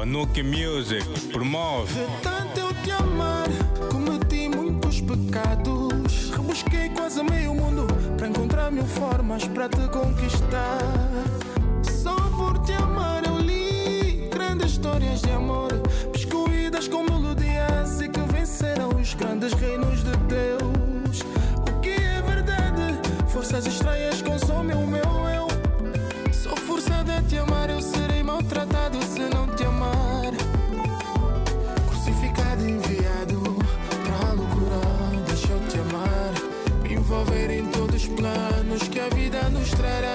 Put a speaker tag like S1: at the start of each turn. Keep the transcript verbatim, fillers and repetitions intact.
S1: Nuki Music promove.
S2: De tanto eu te amar, cometi muitos pecados. Rebusquei quase meio mundo para encontrar mil formas para te conquistar. Só por te amar eu li grandes histórias de amor, biscoídas com melodias e que venceram os grandes reinos de Deus. O que é verdade? Forças estranhas consomem o meu eu. Sou forçado a te amar, eu serei maltratado se não te amar. Crucificado, enviado para a loucura, deixa eu te amar. Me envolver em todos os planos que a vida nos trará.